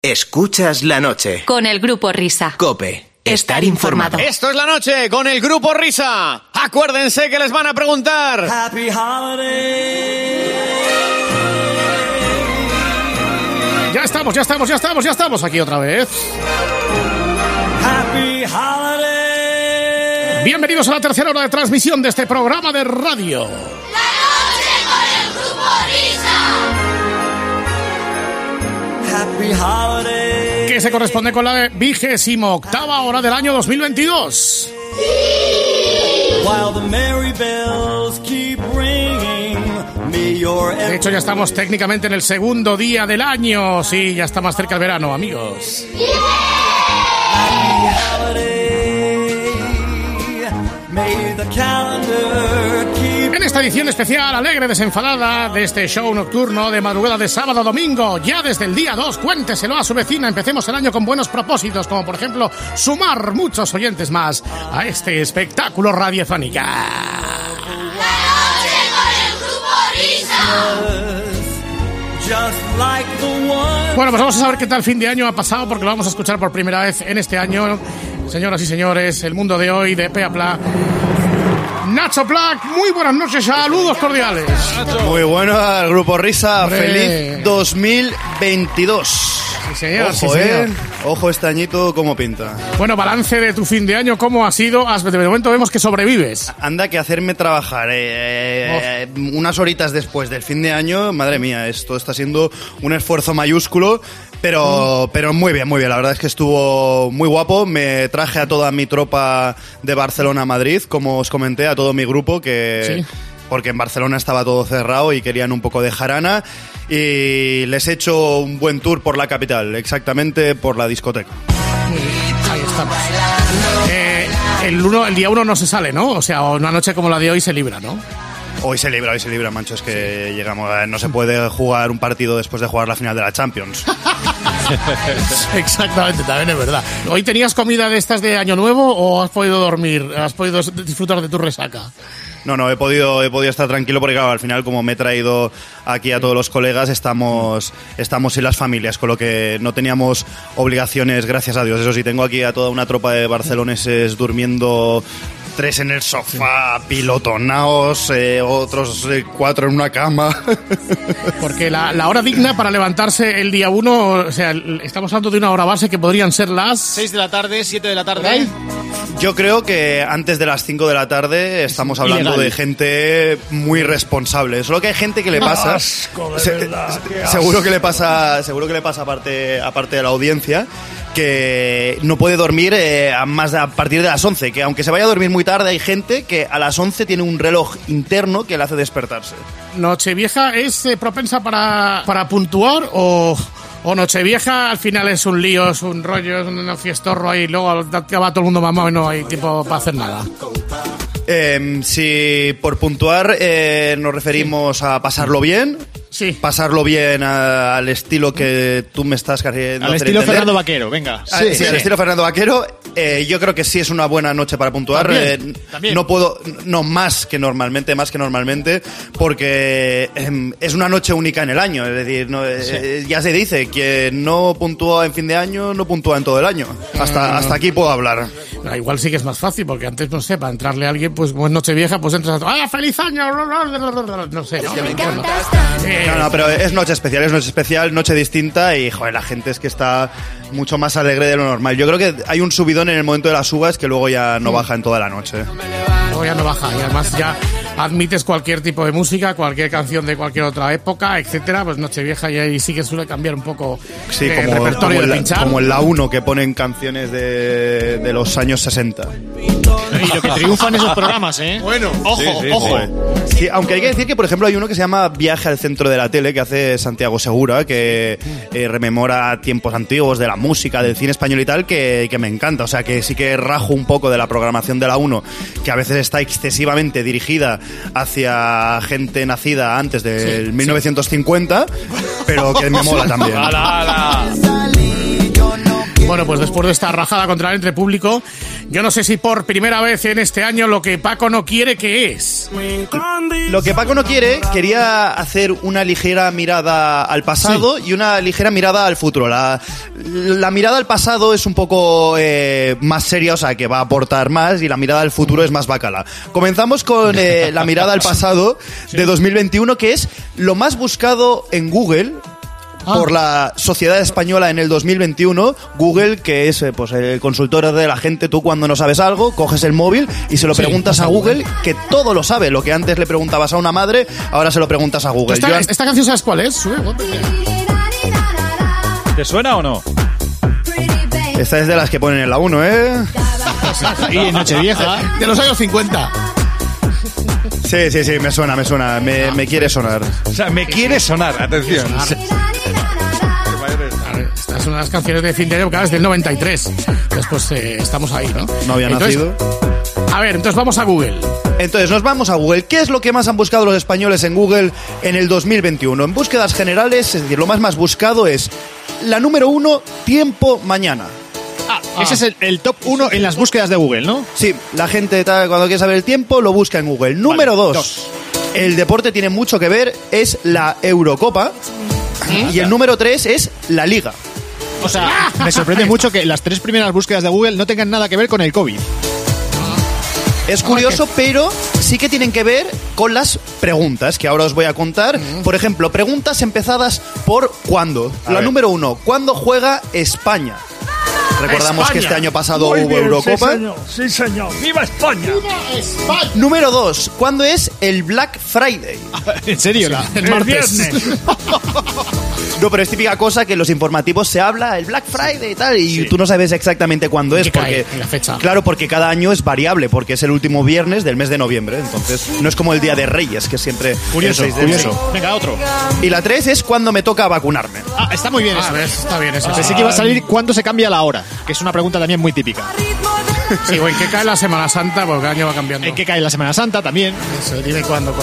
Escuchas la noche. Con el Grupo Risa. COPE. Estar informado. Esto es la noche con el Grupo Risa. Acuérdense que les van a preguntar. Happy Holiday. Ya estamos aquí otra vez. Happy Holiday. Bienvenidos a la tercera hora de transmisión de este programa de radio. La noche con el Grupo Risa. Happy Holiday. Que se corresponde con la 28ª hora del año 2022. While the merry bells keep ringing, may your... De hecho, ya estamos técnicamente en el segundo día del año. Sí, ya está más cerca el verano, amigos. Happy Holiday. May the calendar keep... En esta edición especial, alegre, desenfadada, de este show nocturno de madrugada de sábado a domingo, ya desde el día 2, cuénteselo a su vecina, empecemos el año con buenos propósitos, como por ejemplo, sumar muchos oyentes más a este espectáculo radiofónico. La noche con el Grupo Risa. Just like the one... Bueno, pues vamos a saber qué tal fin de año ha pasado, porque lo vamos a escuchar por primera vez en este año. Señoras y señores, el mundo de hoy de Pe a Pla. Nacho Black, muy buenas noches, saludos cordiales. Muy bueno al Grupo Risa, Hombre. feliz 2022. Sí, señor, Ojo, sí, señor. Ojo este añito cómo pinta. Bueno, balance de tu fin de año, ¿cómo ha sido? De momento vemos que sobrevives. Anda que hacerme trabajar unas horitas después del fin de año, madre mía, esto está siendo un esfuerzo mayúsculo. Pero muy bien, la verdad es que estuvo muy guapo. Me traje a toda mi tropa de Barcelona a Madrid, como os comenté, a todo mi grupo, que... Sí. Porque en Barcelona estaba todo cerrado y querían un poco de jarana, y les he hecho un buen tour por la capital, exactamente por la discoteca. Ahí estamos. El día 1 no se sale, ¿no? O sea, una noche como la de hoy se libra, ¿no? Hoy se libra, mancho, es que llegamos, no se puede jugar un partido después de jugar la final de la Champions. Exactamente, también es verdad. ¿Hoy tenías comida de estas de Año Nuevo o has podido dormir? ¿Has podido disfrutar de tu resaca? No, he podido estar tranquilo porque, claro, al final, como me he traído aquí a todos los colegas, estamos sin las familias, con lo que no teníamos obligaciones, gracias a Dios. Eso sí, tengo aquí a toda una tropa de barceloneses durmiendo, 3 en el sofá, pilotonaos, otros 4 en una cama. Porque la hora digna para levantarse el día 1, o sea, estamos hablando de una hora base que podrían ser las... 6 de la tarde, 7 de la tarde. Yo creo que antes de las 5 de la tarde estamos hablando ilegal. de gente muy responsable. Solo que hay gente que le pasa... Asco, de verdad, qué asco. Seguro que le pasa aparte de la audiencia, que no puede dormir a partir de las 11, que aunque se vaya a dormir muy tarde, hay gente que a las 11 tiene un reloj interno que le hace despertarse. ¿Nochevieja es propensa para puntuar o Nochevieja al final es un lío, es un rollo, es un fiestorro ahí, luego va todo el mundo mamado y no hay tiempo para hacer nada? Si por puntuar nos referimos a pasarlo bien... Sí. Pasarlo bien al estilo que tú me estás queriendo Al hacer estilo entender. Fernando Vaquero, venga. Sí, al estilo Fernando Vaquero. Yo creo que sí es una buena noche para puntuar. También. No puedo, no más que normalmente, porque es una noche única en el año. Es decir, ya se dice que no puntúa en fin de año, no puntúa en todo el año. Hasta aquí puedo hablar. Igual sí que es más fácil, porque antes, no sé, para entrarle a alguien, pues Nochevieja, pues entras a... ¡Ah, feliz año! No sé, ¿no? No, pero es noche especial, noche distinta, y joder, la gente es que está mucho más alegre de lo normal. Yo creo que hay un subidón en el momento de las uvas que luego ya no baja en toda la noche. Luego ya no baja, y además ya admites cualquier tipo de música, cualquier canción de cualquier otra época, etcétera. Pues Nochevieja y ahí sí que suele cambiar un poco el repertorio de pinchar. Como en la 1, que ponen canciones de los años 60. Y lo que triunfan esos programas, ¿eh? Bueno, ojo. Sí, aunque hay que decir que, por ejemplo, hay uno que se llama Viaje al centro de la tele, que hace Santiago Segura, que rememora tiempos antiguos de la música, del cine español y tal, que me encanta. O sea, que sí que rajo un poco de la programación de la 1, que a veces está excesivamente dirigida hacia gente nacida antes del 1950, pero que me mola también. Bueno, pues después de esta rajada contra el entre público, yo no sé si por primera vez en este año lo que Paco no quiere que es. Lo que Paco no quiere, quería hacer una ligera mirada al pasado y una ligera mirada al futuro. La mirada al pasado es un poco más seria, o sea, que va a aportar más, y la mirada al futuro es más bacala. Comenzamos con la mirada al pasado de 2021, que es lo más buscado en Google por la sociedad española en el 2021. Google, que es pues el consultor de la gente. Tú, cuando no sabes algo, coges el móvil y se lo preguntas a Google, que todo lo sabe. Lo que antes le preguntabas a una madre, ahora se lo preguntas a Google. ¿Esta canción sabes cuál es? ¿Te suena o no? Esta es de las que ponen en la 1, ¿eh? Y en Nochevieja. De los años 50. Sí, me suena. Me quiere sonar. O sea, me quiere sonar, atención. Esta es una de las canciones de fin de época, es del 93. Después estamos ahí, ¿no? No había nacido. A ver, entonces vamos a Google. Entonces nos vamos a Google. ¿Qué es lo que más han buscado los españoles en Google en el 2021? En búsquedas generales, es decir, lo más buscado es la número 1, tiempo mañana. Ese es el top 1 en las búsquedas de Google, ¿no? Sí, la gente cuando quiere saber el tiempo lo busca en Google. Número 2, el deporte tiene mucho que ver, es la Eurocopa. Y el número 3 es la Liga. O sea, me sorprende mucho que las 3 primeras búsquedas de Google no tengan nada que ver con el COVID. Es curioso, pero sí que tienen que ver con las preguntas que ahora os voy a contar. Por ejemplo, preguntas empezadas por ¿cuándo? La número 1, ¿cuándo juega España? Recordamos que este año pasado hubo Eurocopa. Sí, señor. ¡Viva España! Número 2, ¿cuándo es el Black Friday? ¿En serio? El martes. viernes. No, pero es típica cosa que en los informativos se habla el Black Friday y tal, y tú no sabes exactamente cuándo es, ¿Qué porque cae en la fecha? Claro, porque cada año es variable, porque es el último viernes del mes de noviembre, entonces no es como el Día de Reyes, que es siempre Curioso, el 6 de curioso. Venga, otro. Y la 3 es cuando me toca vacunarme. Está muy bien eso. Está bien eso. Pensé que iba a salir cuándo se cambia la hora, que es una pregunta también muy típica. Sí, o en qué cae la Semana Santa, porque cada año va cambiando. ¿En qué cae la Semana Santa también? Eso, dime cuándo.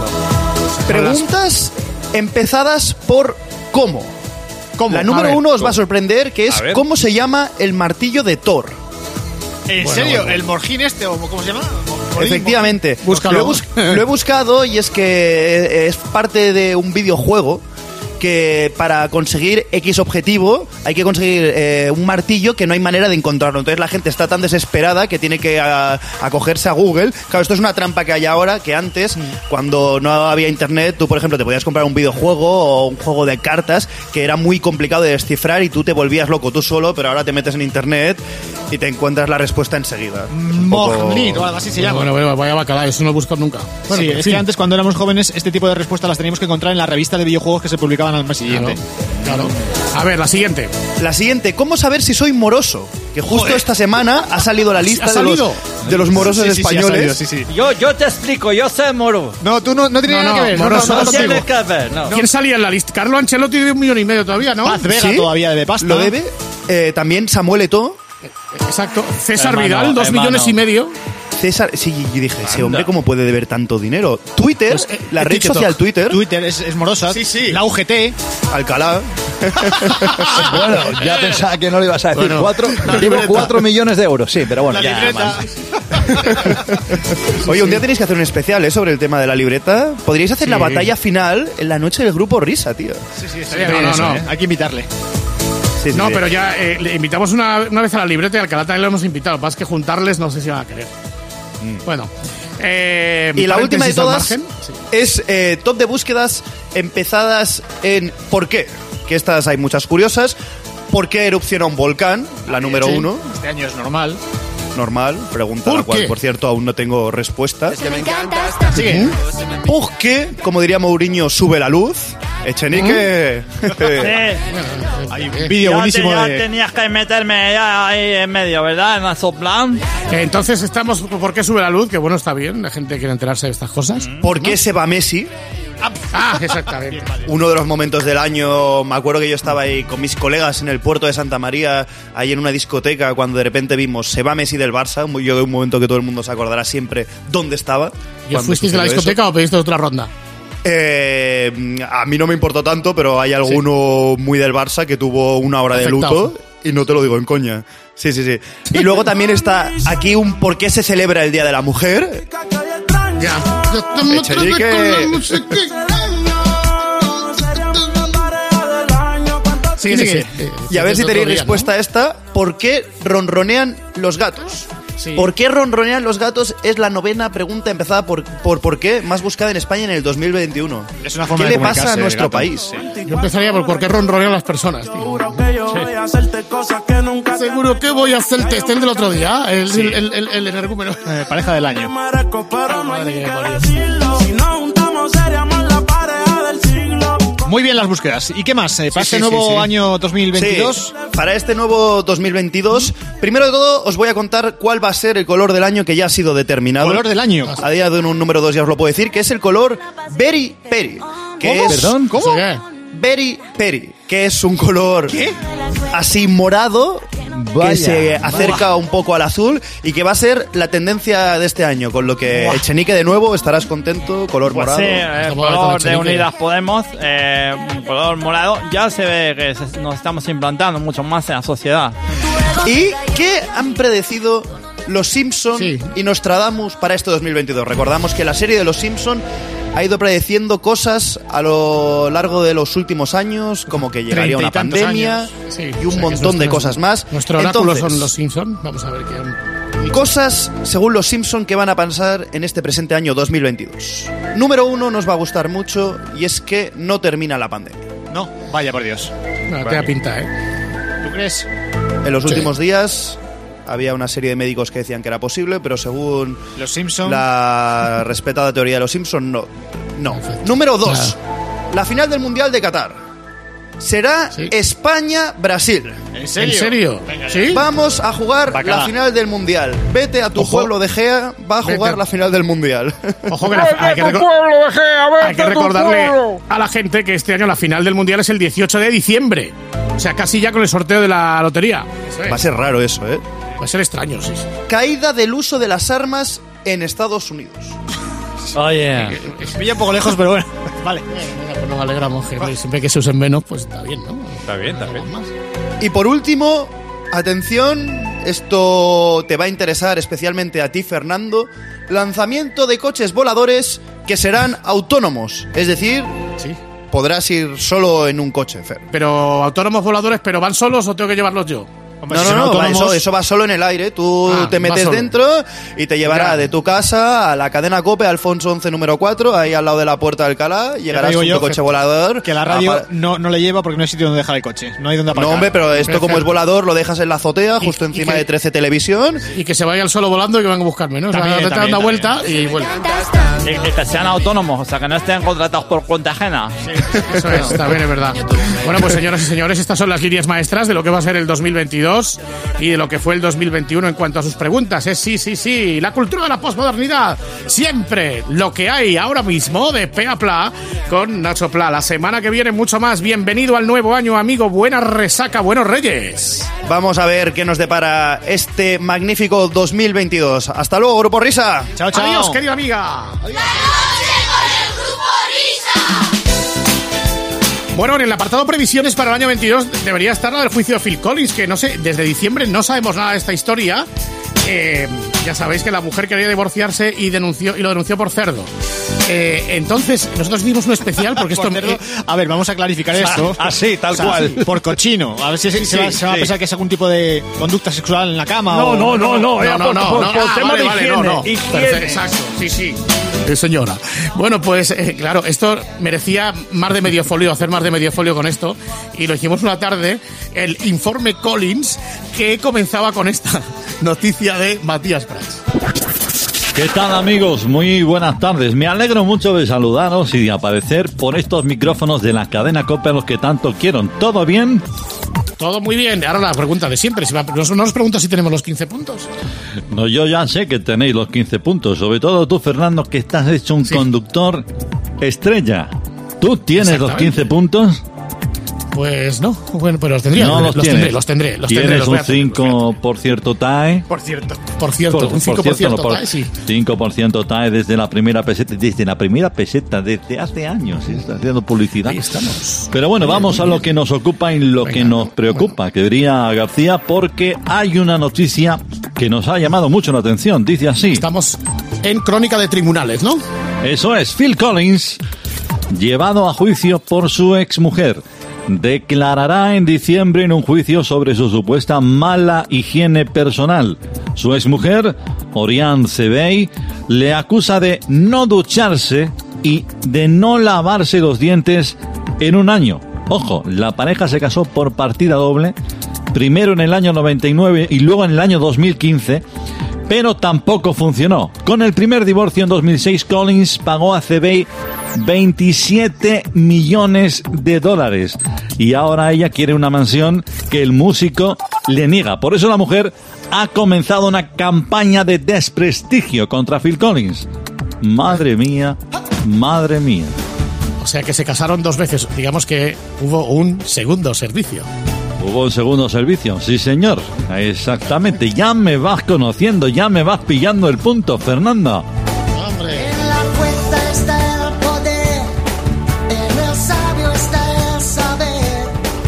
Preguntas empezadas por ¿cómo? La A número ver, 1 os va a sorprender, que es A ver. ¿cómo se llama el martillo de Thor? ¿En serio? ¿El Morjín este o cómo se llama? Efectivamente. Búscalo. Lo he buscado, y es que es parte de un videojuego que para conseguir X objetivo hay que conseguir un martillo que no hay manera de encontrarlo. Entonces la gente está tan desesperada que tiene que acogerse a Google. Claro, esto es una trampa que hay ahora, que antes, cuando no había internet, tú, por ejemplo, te podías comprar un videojuego o un juego de cartas que era muy complicado de descifrar y tú te volvías loco tú solo, pero ahora te metes en internet y te encuentras la respuesta enseguida. Morjín o algo así se llama. Bueno, vaya bacalao, eso no lo busco nunca. Bueno, Sí, pero es sí. que antes, cuando éramos jóvenes, este tipo de respuestas las teníamos que encontrar en la revista de videojuegos que se publicaban al mes siguiente. Claro. A ver, la siguiente. La siguiente, ¿cómo saber si soy moroso? Que justo esta semana ha salido la lista ¿Ha salido? de los morosos Sí, sí, sí, ha españoles. salido, sí. Yo te explico, yo sé moro. No, tú no tienes No, nada no, que ver. moroso No no tiene contigo. que ver, no. ¿Quién salía en la lista? Carlo Ancelotti de 1,5 millones todavía, ¿no? Paz Vega ¿Sí? todavía debe pasta. Lo debe. También Samuel Eto'o. Exacto. César Hermano, Vidal, 2,5 millones. César, sí, yo dije, ese hombre, ¿cómo puede deber tanto dinero? Twitter, Pues, la red TikTok. social Twitter, Twitter es morosa. Sí. La UGT. Alcalá. Bueno, ya pensaba que no le ibas a decir. Bueno, 4 millones de euros, sí, pero bueno. La libreta. Oye, un día tenéis que hacer un especial sobre el tema de la libreta. Podríais hacer la Sí. batalla final en la noche del grupo Risa, tío. Estaría No, bien no, eso, no. ¿eh? Hay que invitarle. Sí, sí, No, sí. pero ya le invitamos una vez a la libreta y al Alcalá también lo hemos invitado. Lo que pasa es que juntarles no sé si van a querer. Bueno. Y la última de paréntesis al todas margen. Sí. es top de búsquedas empezadas en ¿por qué? Que estas hay muchas curiosas. ¿Por qué erupciona un volcán? La número Sí. 1. Este año es normal. Normal. Pregunta a ¿Por la cual, qué? por cierto, aún no tengo respuesta. Sigue. ¿Por qué, como diría Mourinho, sube la luz? Echenique. Hay un vídeo buenísimo ya de... tenías que meterme ya ahí en medio, ¿verdad? En la soplan. Entonces estamos... ¿Por qué sube la luz? Que bueno, está bien. La gente quiere enterarse de estas cosas. ¿Por qué se va Messi? Ah, exactamente. Uno de los momentos del año, me acuerdo que yo estaba ahí con mis colegas en el puerto de Santa María, ahí en una discoteca, cuando de repente vimos se va Messi del Barça. Yo de un momento que todo el mundo se acordará siempre dónde estaba. ¿Y cuando fuisteis de la sucedió discoteca o pediste otra ronda? eso. A mí no me importó tanto, pero hay alguno muy del Barça que tuvo una hora de Afectado. luto Y no te lo digo en coña. Sí. Y luego también está aquí un por qué se celebra el Día de la Mujer. Ya. Echenique. Sí. Y a ver si tenéis respuesta a esta. ¿Por qué ronronean los gatos? Sí. ¿Por qué ronronean los gatos? Es la 9ª pregunta empezada por qué más buscada en España en el 2021. Es una forma ¿Qué de le pasa a comunicarse, nuestro gato. país? Yo empezaría por qué ronronean las personas, tío. Seguro que voy a hacerte este el del otro día, el energúmeno. Pareja del año. Madre que me parió. Muy bien las búsquedas. ¿Y qué más? ¿Para este nuevo año 2022? Sí, para este nuevo 2022, primero de todo os voy a contar cuál va a ser el color del año que ya ha sido determinado. ¿Color del año? A día de un número 2 ya os lo puedo decir, que es el color Berry Peri. ¿Perdón? ¿Cómo? Berry Peri, que es un color así morado, Vaya, que se acerca un poco al azul y que va a ser la tendencia de este año, con lo que Echenique de nuevo estarás contento, color Pues morado. sí, el color de Unidas Podemos, un color morado, ya se ve que nos estamos implantando mucho más en la sociedad. ¿Y qué han predecido los Simpson y Nostradamus para este 2022? Recordamos que la serie de los Simpson ha ido predeciendo cosas a lo largo de los últimos años, como que llegaría una pandemia y un montón de cosas más. Nuestro oráculo Entonces, son los Simpson. Vamos a ver qué... Cosas, según los Simpson, que van a pasar en este presente año 2022. Número 1 nos va a gustar mucho, y es que no termina la pandemia. No, vaya por Dios. No, te da pinta, ¿eh? ¿Tú crees? En los últimos días había una serie de médicos que decían que era posible, pero según los Simpson, la respetada teoría de los Simpson, no. Número 2. La final del Mundial de Qatar será España-Brasil. ¿En serio? ¿En serio? ¿Sí? Vamos a jugar Bacala. la final del Mundial. Vete a tu pueblo de Gea, va a jugar la final del Mundial. Ojo que hay que recordarle a la gente que este año la final del Mundial es el 18 de diciembre. O sea, casi ya con el sorteo de la lotería. Va a ser raro eso, ¿eh? Va a ser extraño, sí. Caída del uso de las armas en Estados Unidos. Oye, se pilla un poco lejos, pero bueno. Vale. Pues nos alegramos que siempre que se usen menos, pues está bien, ¿no? Está bien. Y por último, atención, esto te va a interesar especialmente a ti, Fernando. Lanzamiento de coches voladores que serán autónomos. Es decir, podrás ir solo en un coche, Fer. Pero autónomos voladores, ¿pero van solos o tengo que llevarlos yo? Hombre, No, eso va solo en el aire. Tú te metes dentro y te llevará de tu casa a la cadena COPE, Alfonso 11 número 4, ahí al lado de la Puerta de Alcalá. Llegarás con tu coche volador. Que la radio no le lleva porque no hay sitio donde dejar el coche. No hay donde aparcar. No, hombre, pero esto como es volador, lo dejas en la azotea, justo encima de 13 Televisión. Y que se vaya el solo volando y que venga a buscarme, ¿no? También, o sea, da una vuelta y vuelve. y que sean autónomos, o sea, que no estén contratados por cuenta ajena. Eso es, también es verdad. Bueno, pues señoras y señores, estas son las líneas maestras de lo que va a ser el 2022 y de lo que fue el 2021 en cuanto a sus preguntas. Es sí, la cultura de la posmodernidad. Siempre lo que hay ahora mismo de pe a pla con Nacho Pla. La semana que viene mucho más. Bienvenido al nuevo año, amigo. Buena resaca, buenos reyes. Vamos a ver qué nos depara este magnífico 2022. Hasta luego, Grupo Risa. Chao. Adiós, querida amiga. Bueno, en el apartado previsiones para el año 22 debería estar la del juicio de Phil Collins, que no sé, desde diciembre no sabemos nada de esta historia. Ya sabéis que la mujer quería divorciarse y lo denunció por cerdo. Entonces, nosotros dimos un especial porque esto... a ver, vamos a clarificar esto. Así, tal cual. Por cochino. A ver si se va a pensar que es algún tipo de conducta sexual en la cama. No, por tema de higiene. Perfecto, exacto, sí. Señora. Bueno, pues claro, esto merecía más de medio folio, hacer más de medio folio con esto, y lo hicimos una tarde, el informe Collins, que comenzaba con esta noticia de Matías Prats. ¿Qué tal, amigos? Muy buenas tardes. Me alegro mucho de saludaros y de aparecer por estos micrófonos de la cadena COPE a los que tanto quiero. ¿Todo bien? Todo muy bien. Ahora la pregunta de siempre. No nos pregunta si tenemos los 15 puntos. No, yo ya sé que tenéis los 15 puntos. Sobre todo tú, Fernando, que estás hecho un conductor estrella. ¿Tú tienes los 15 puntos? Pues no, bueno, pero los tendría. No los tienes. Los tendré. Tienes los un voy a tener, 5% TAE. Por cierto, un 5% TAE, sí. 5% TAE desde la primera peseta, desde hace años. ¿Sí? Está haciendo publicidad. Ahí estamos. Pero bueno, vamos a lo que nos ocupa y lo que nos preocupa, que diría García, porque hay una noticia que nos ha llamado mucho la atención. Dice así. Estamos en crónica de tribunales, ¿no? Eso es, Phil Collins, llevado a juicio por su exmujer. Declarará en diciembre en un juicio sobre su supuesta mala higiene personal. Su exmujer, Oriane Sebey, le acusa de no ducharse y de no lavarse los dientes en un año. Ojo, la pareja se casó por partida doble, primero en el año 99 y luego en el año 2015, pero tampoco funcionó. Con el primer divorcio en 2006, Collins pagó a Sebey $27 millones y ahora ella quiere una mansión que el músico le niega. Por eso la mujer ha comenzado una campaña de desprestigio contra Phil Collins. Madre mía, madre mía. O sea que se casaron 2 veces. Digamos que hubo un segundo servicio. Hubo un segundo servicio, sí señor. Exactamente, ya me vas conociendo, ya me vas pillando el punto, Fernanda. Hombre. En la fuerza está el poder, en el sabio está el saber.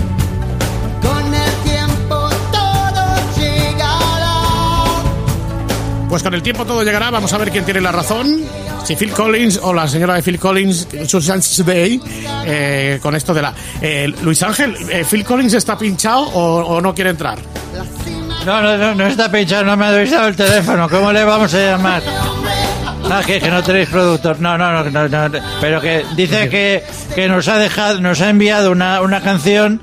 Con el tiempo todo llegará. Pues con el tiempo todo llegará. Vamos a ver quién tiene la razón. Si Phil Collins o la señora de Phil Collins, Susan Sebey, con esto de la... Luis Ángel, ¿Phil Collins está pinchado o no quiere entrar? No está pinchado, no me ha avisado el teléfono. ¿Cómo le vamos a llamar? Ah, que no tenéis productor. No. Pero que dice que nos ha enviado una canción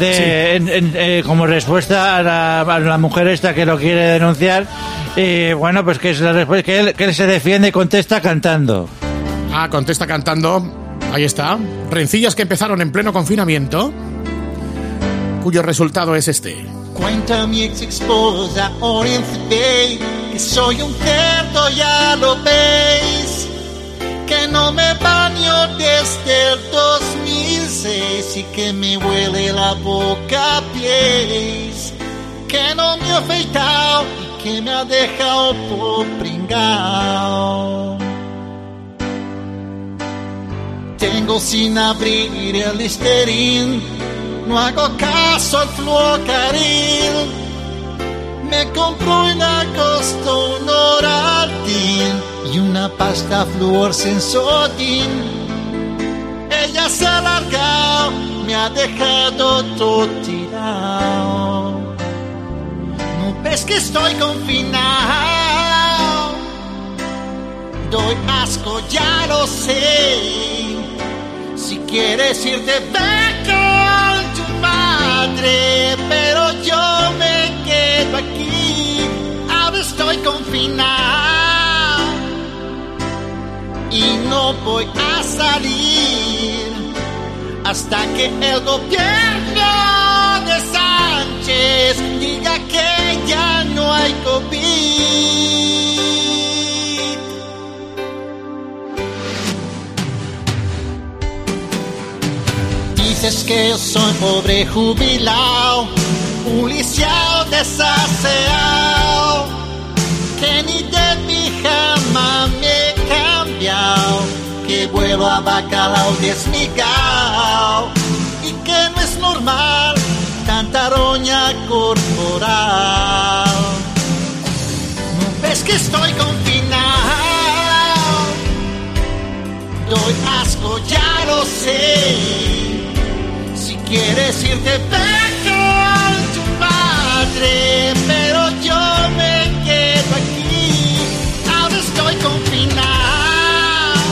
de como respuesta a la mujer esta que lo quiere denunciar. Y bueno, pues que es la respuesta, que él se defiende y contesta cantando. Ah, contesta cantando. Ahí está. Rencillas que empezaron en pleno confinamiento, cuyo resultado es este. Cuenta mi ex esposa Oriane Sebey que soy un cerdo, ya lo veis, que no me baño desde el 2006 y que me huele la boca a pies, que no me he afeitado y que me ha dejado por pringao. Tengo sin abrir el Listerine, no hago caso al fluocaril, me compro en agosto un Oral-B y una pasta Fluor Sensodyne. Ella se ha largado, me ha dejado todo tirado. No ves que estoy confinado, doy asco, ya lo sé. Si quieres irte, ve con tu madre, pero yo me quedo aquí. Ahora estoy confinado y no voy a salir hasta que el gobierno de Sánchez diga que ya no hay COVID. Dices que yo soy pobre jubilado, un lisiado desaseado, que ni de pijama me he cambiado, que vuelo a bacalao desmigao y que no es normal tanta roña corporal. ¿No ves que estoy confinado? Doy asco, ya lo sé. Si quieres irte, ve con tu madre, pero yo me quedo aquí. Ahora estoy confinado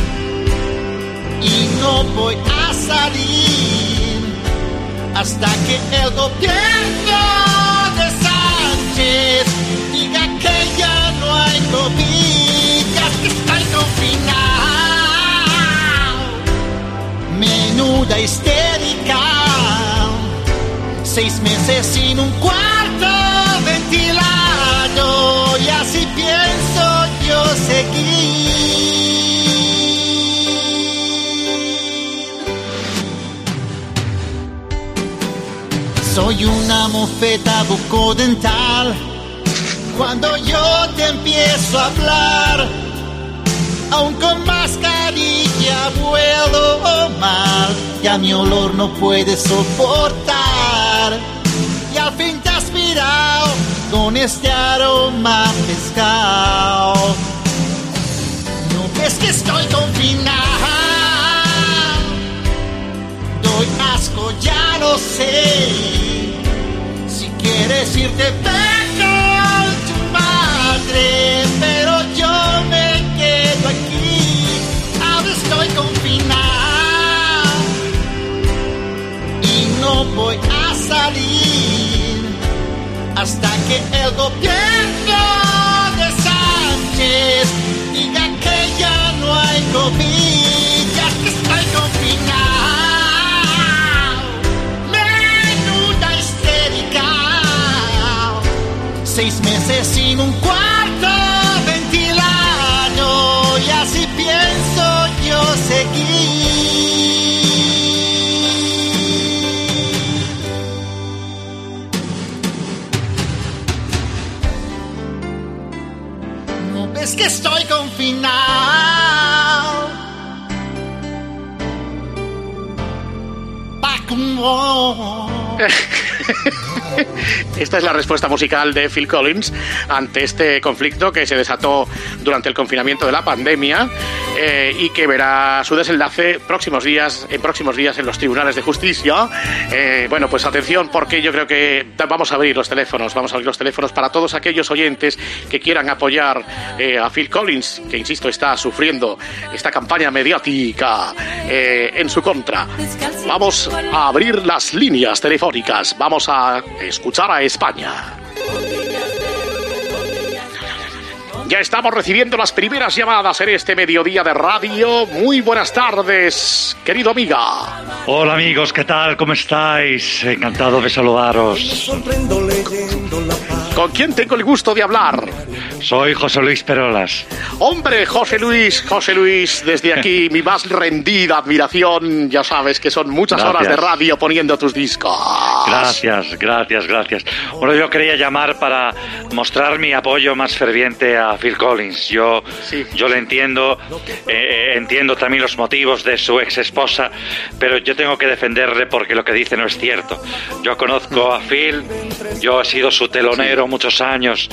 y no voy a salir hasta que el gobierno de Sánchez diga que ya no hay COVID. Ya que estoy confinado, menuda histérica, 6 meses sin un cuarto ventilado, y así pienso yo seguir. Soy una mofeta bucodental. Cuando yo te empiezo a hablar, aún con mascarilla vuelo mal. Ya mi olor no puedes soportar. Y al fin te has mirado con este aroma pescado. No ves que estoy confinado. Doy asco, ya lo sé. Si quieres irte, ve con tu madre. Pero yo me quedo aquí. Ahora estoy confinado y no voy a salir hasta que el gobierno de Sánchez diga que ya no hay COVID. Ya que estoy confinado, menuda histérica. 6 meses sin un cuarto ventilado, y así pienso yo seguir. ¿No ves que estoy confinado? Esta es la respuesta musical de Phil Collins ante este conflicto que se desató durante el confinamiento de la pandemia y que verá su desenlace en próximos días en los tribunales de justicia. Bueno, pues atención, porque yo creo que vamos a abrir los teléfonos para todos aquellos oyentes que quieran apoyar a Phil Collins, que insisto está sufriendo esta campaña mediática en su contra. Vamos a abrir las líneas telefónicas, vamos a escuchar a España. Ya estamos recibiendo las primeras llamadas en este mediodía de radio. Muy buenas tardes, querido amiga. Hola amigos, ¿qué tal? ¿Cómo estáis? Encantado de saludaros. ¿Con quién tengo el gusto de hablar? Soy José Luis Perolas. Hombre, José Luis, desde aquí mi más rendida admiración. Ya sabes que son muchas horas de radio poniendo tus discos. Gracias. Bueno, yo quería llamar para mostrar mi apoyo más ferviente a Phil Collins. Yo le entiendo, entiendo también los motivos de su ex esposa, pero yo tengo que defenderle porque lo que dice no es cierto. Yo conozco a Phil, yo he sido su telonero muchos años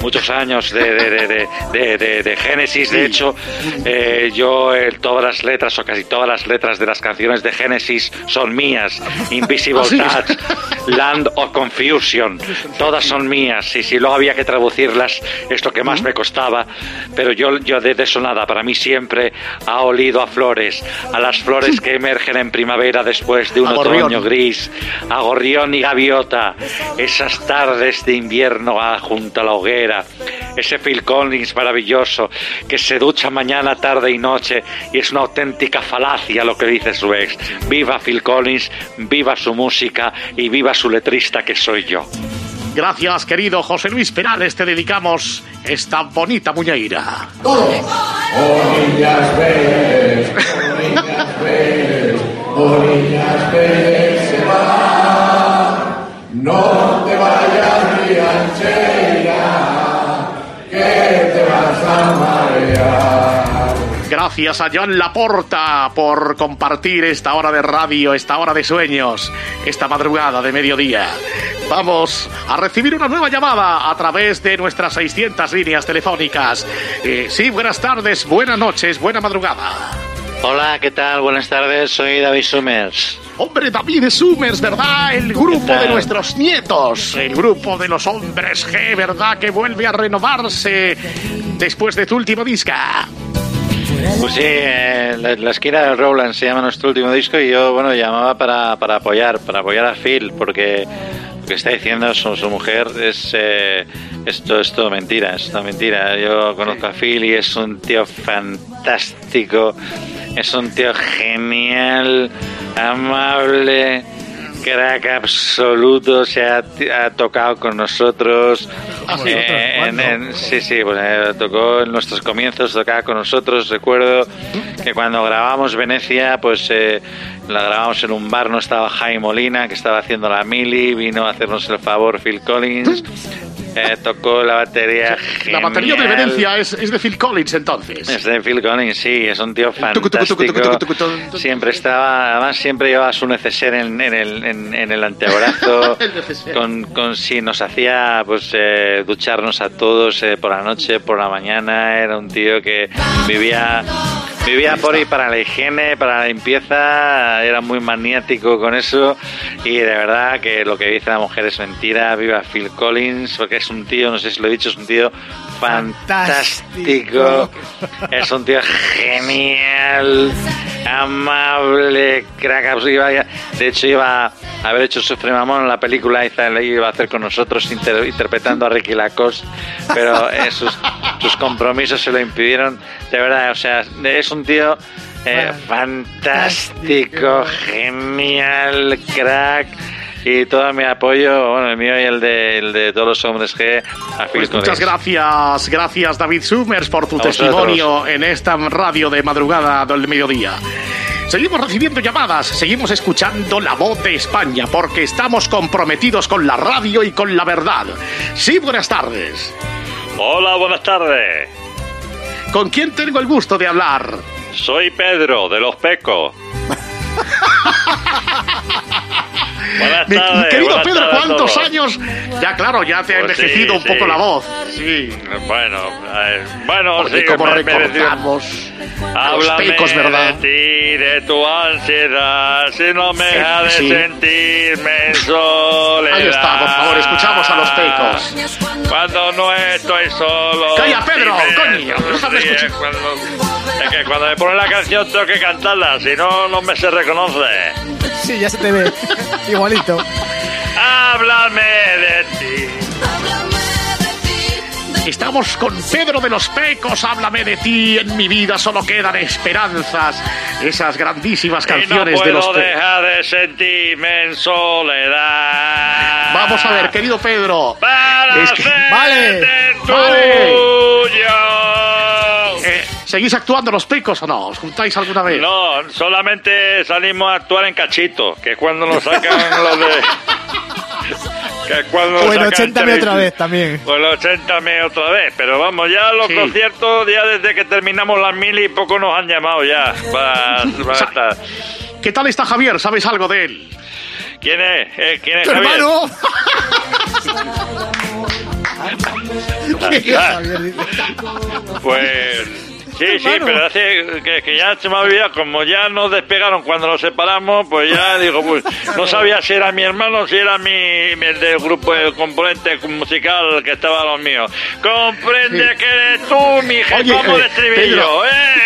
de Genesis. De hecho, yo todas las letras o casi todas las letras de las canciones de Genesis son mías. Invisible Touch, Land of Confusion, todas son mías. Y si luego había que traducirlas es lo que más me costaba, pero yo de eso nada. Para mí siempre ha olido a flores, a las flores que emergen en primavera después de un otoño gris, a gorrión y gaviota, esas tardes de invierno junto a la hoguera, ese Phil Collins maravilloso que se ducha mañana, tarde y noche y es una auténtica falacia lo que dice su ex. Viva Phil Collins, viva su música y viva su letrista que soy yo. Gracias, querido José Luis Perales, te dedicamos esta bonita muñeira. Orillas verdes, orillas verdes se va. No te vayas, Riancheira, que te vas a marear. Gracias a Joan Laporta por compartir esta hora de radio, esta hora de sueños, esta madrugada de mediodía. Vamos a recibir una nueva llamada a través de nuestras 600 líneas telefónicas. Sí, buenas tardes, buenas noches, buena madrugada. Hola, ¿qué tal? Buenas tardes, soy David Summers. Hombre, David Summers, ¿verdad? El grupo de nuestros nietos, el grupo de los hombres G, ¿verdad? Que vuelve a renovarse después de tu último disco. Pues sí, la esquina del Rowland se llama nuestro último disco y yo, bueno, llamaba para apoyar a Phil, porque lo que está diciendo su mujer es todo mentira, es toda mentira. Yo conozco a Phil y es un tío fantástico, es un tío genial, amable, crack absoluto, se ha tocado con nosotros. Sí, pues tocó en nuestros comienzos, tocaba con nosotros. Recuerdo que cuando grabamos Venecia, pues la grabamos en un bar, no estaba Jaime Molina, que estaba haciendo la mili, vino a hacernos el favor Phil Collins. Tocó la batería genial. La batería de Venecia es de Phil Collins, entonces. Es de Phil Collins, sí, es un tío fantástico. Siempre estaba, además siempre llevaba su neceser en el antebrazo. Sí, nos hacía pues ducharnos a todos por la noche, por la mañana. Era un tío que vivía por ahí para la higiene, para la limpieza. Era muy maniático con eso. Y de verdad que lo que dice la mujer es mentira. Viva Phil Collins, porque es un tío, no sé si lo he dicho, es un tío fantástico. Es un tío genial, amable, crack. De hecho, iba a haber hecho Sufre Mamón en la película, iba a hacer con nosotros interpretando a Ricky Lacoste, pero sus compromisos se lo impidieron. De verdad, o sea, es un tío fantástico, genial, crack. Y todo mi apoyo, bueno, el mío y el de todos los hombres G, a Phil Collins. Muchas gracias David Summers por tu testimonio en esta radio de madrugada del mediodía. Seguimos recibiendo llamadas, seguimos escuchando la voz de España, porque estamos comprometidos con la radio y con la verdad. Sí, buenas tardes. Hola, buenas tardes. ¿Con quién tengo el gusto de hablar? Soy Pedro, de Los Pecos. Buenas tardes, querido Pedro, ¿cuántos años? Ya, claro, ya te ha envejecido un poco la voz. Sí. Bueno, sí, como recordamos. Háblame Pecos, ¿verdad? de ti, de tu ansiedad, si no me deja de sentirme en soledad. Ahí está, por favor, escuchamos a Los Pecos. Cuando no estoy solo. ¡Calla, Pedro! ¡Coño! Es que cuando me ponen la canción tengo que cantarla, si no, no me se reconoce. Sí, ya se te ve. Igualito. Háblame de ti. Estamos con Pedro de Los Pecos, háblame de ti, en mi vida solo quedan esperanzas. Esas grandísimas canciones de Los Pecos. No puedo dejar de sentirme en soledad. Vamos a ver, querido Pedro. Vale. ¿Seguís actuando Los Pecos o no? ¿Os juntáis alguna vez? No, solamente salimos a actuar en cachito, que es cuando nos sacan los de... Bueno, 80 otra vez también. Bueno, 80 otra vez, pero vamos, ya los conciertos, ya desde que terminamos las mili, poco nos han llamado ya. Estar. ¿Qué tal está Javier? ¿Sabes algo de él? ¿Quién es? ¿Quién es ¡Tu Javier? hermano! Pues... Sí, pero hace que ya se me ha olvidado, como ya nos despegaron cuando nos separamos, pues ya digo, pues no sabía si era mi hermano, si era el del grupo, el componente musical que estaba a los míos. Comprende que eres tú, mi jefe, vamos de estribillo.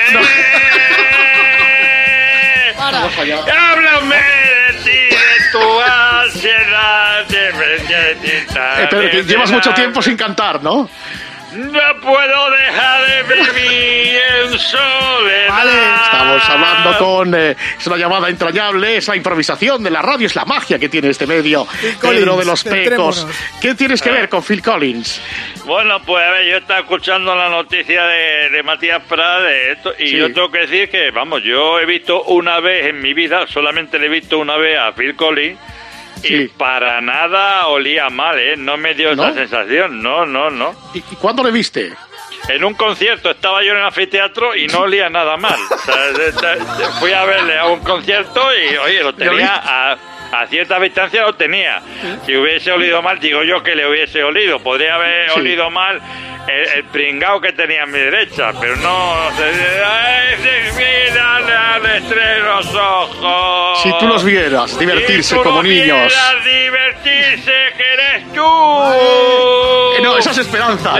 Háblame de ti, de tu ansiedad. Pero que llevas mucho tiempo sin cantar, ¿no? No puedo dejar de vivir en soledad. Vale, estamos hablando con... es una llamada entrañable, es la improvisación de la radio, es la magia que tiene este medio. Pedro de Los Pecos. ¿Qué tienes que ver con Phil Collins? Bueno, pues a ver, yo estaba escuchando la noticia de Matías Prats de esto, y yo tengo que decir que, vamos, yo he visto una vez en mi vida, solamente le he visto una vez a Phil Collins, y para nada olía mal, ¿eh? No me dio esa sensación, no. ¿Y cuándo le viste? En un concierto, estaba yo en el anfiteatro y no olía nada mal. O sea, fui a verle a un concierto y, oye, lo tenía a cierta distancia, lo tenía. Si hubiese olido mal, digo yo que le hubiese olido. Podría haber olido mal el pringao que tenía a mi derecha, pero no... Mírale entre los ojos. Si tú los vieras divertirse como niños. Si tú los vieras divertirse, que eres tú. No, esas esperanzas.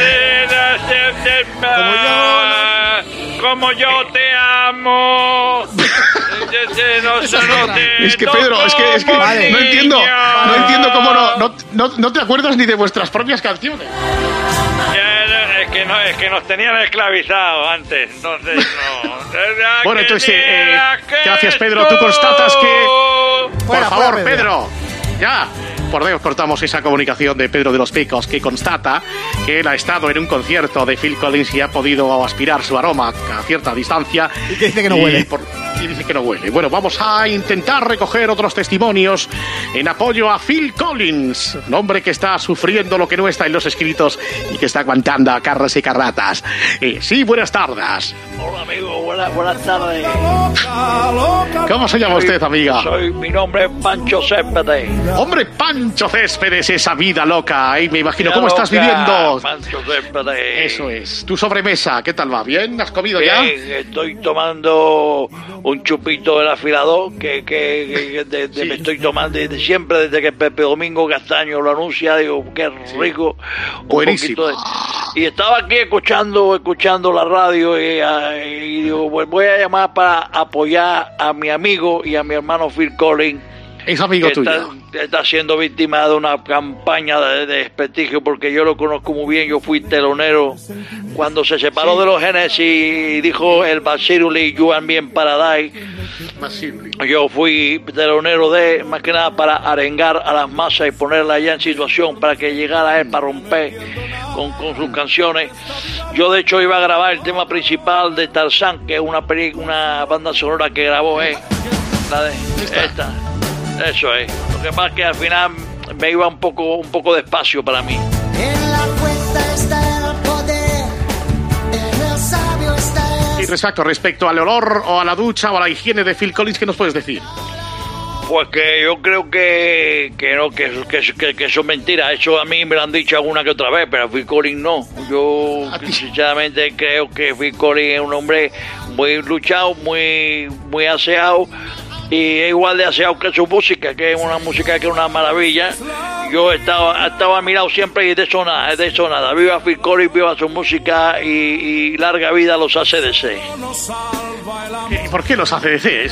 Como yo te amo. Es que Pedro, es que no entiendo cómo no te acuerdas ni de vuestras propias canciones. Es que nos tenían esclavizados antes, entonces no. Bueno, entonces, gracias Pedro, tú constatas que Por favor, Pedro. Ya. Por Dios, cortamos esa comunicación de Pedro de los Picos, que constata que él ha estado en un concierto de Phil Collins y ha podido aspirar su aroma a cierta distancia. Y que dice que no huele. Y dice que no huele. Bueno, vamos a intentar recoger otros testimonios en apoyo a Phil Collins, un hombre que está sufriendo lo que no está en los escritos y que está aguantando a carras y carratas. Sí, buenas tardes. Hola, amigo, buenas tardes. ¿Cómo se llama usted, amiga? Mi nombre es Pancho Céspedes. Hombre, Pancho Céspedes, esa vida loca, me imagino. Vida ¿Cómo estás loca, viviendo? Pancho Céspedes. Eso es. ¿Tu sobremesa qué tal va? ¿Bien? ¿Has comido ya? Bien, estoy tomando un chupito del afilador que me estoy tomando desde siempre, desde que Pepe Domingo Castaño lo anuncia. Digo, qué rico. Buenísimo. Y estaba aquí escuchando la radio y digo, pues voy a llamar para apoyar a mi amigo y a mi hermano Phil Collins. Es amigo tuyo. Está siendo víctima de una campaña de desprestigio, porque yo lo conozco muy bien. Yo fui telonero cuando se separó de los Genesis y dijo el Basiruli You and Me in Paradise. Yo fui telonero de, más que nada, para arengar a las masas y ponerla ya en situación para que llegara él para romper con sus canciones. Yo de hecho iba a grabar el tema principal de Tarzán, que es una banda sonora que grabó la de esta. Eso es. Lo que pasa es que al final me iba un poco despacio para mí. En la cuenta está el poder, en el sabio está el... Exacto, respecto al olor o a la ducha o a la higiene de Phil Collins, ¿qué nos puedes decir? Pues que yo creo que eso es mentira. Eso a mí me lo han dicho alguna que otra vez, pero a Phil Collins no. Yo sinceramente creo que Phil Collins es un hombre muy luchado, muy aseado, y es igual de aseado que su música, que es una música que es una maravilla. Yo estaba mirado siempre y de eso nada. Viva Phil Collins, viva su música y larga vida los ACDC. ¿Y por qué los ACDC?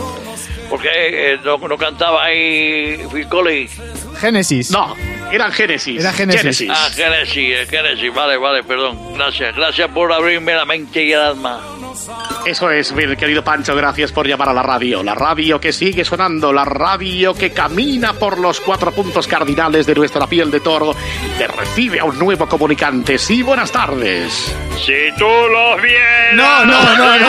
Porque no cantaba ahí Phil Collins. Génesis. No, eran Génesis. Génesis. Ah, Génesis. Vale, perdón. Gracias por abrirme la mente y el alma. Eso es, mi querido Pancho, gracias por llamar a la radio que sigue sonando, la radio que camina por los 4 puntos cardinales de nuestra piel de toro, que recibe a un nuevo comunicante. Sí, buenas tardes. Si tú los vienes, No.